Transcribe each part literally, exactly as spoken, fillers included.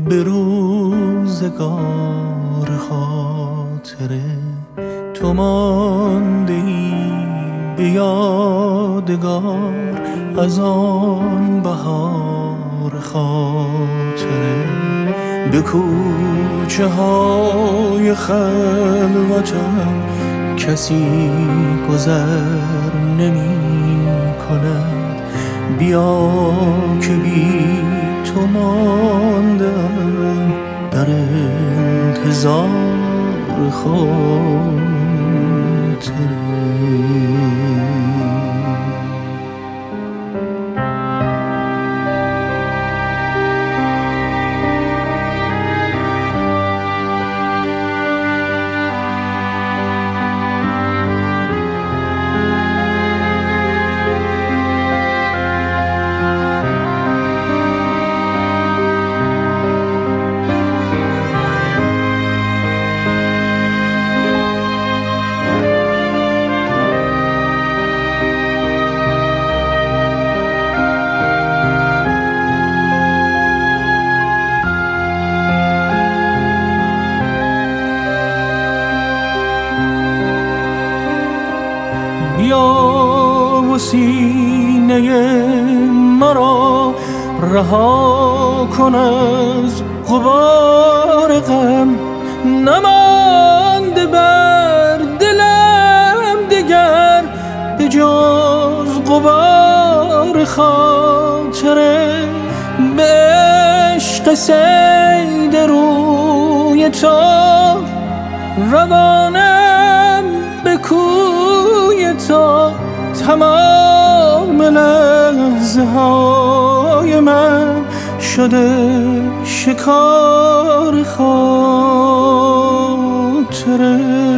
به روزگار خاطره تو مانده ای به یادگار از آن بهار خاطره. به کوچه های خلوتم کسی گذر نمی کند، بیا که بی تو ماندم در انتظار خاطره. بیا و سینه مرا رها کن از غبار غم، نمانده بر دلم دگر به جز غبار خاطره. به عشق صید روی تو روانم به کوی تو، تمام لحظه های من شده شکار خاطره.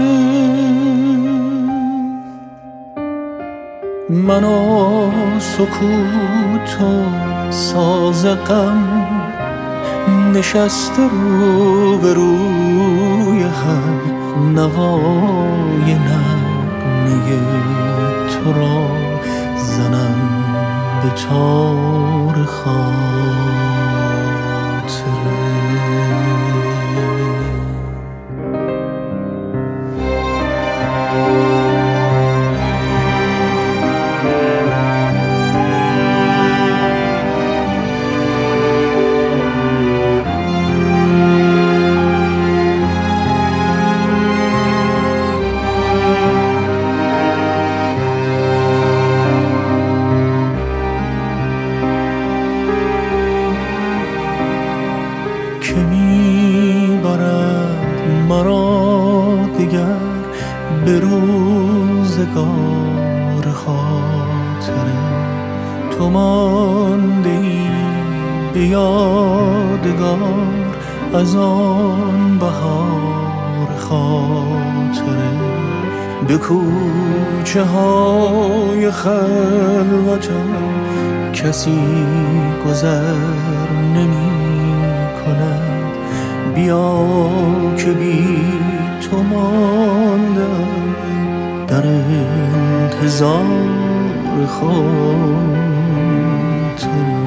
من و سکوت و ساز غم نشسته رو به روی هم، نوای نغمه تو را زنم به تار خاطره. که می برد مرا دیگر به روزگار خاطره. تو مانده ای به یادگار از آن بهار خاطره. به کوچه های خلوتم کسی گذر نمی کند، بیا که بی تو ماندم در انتظار خاطره.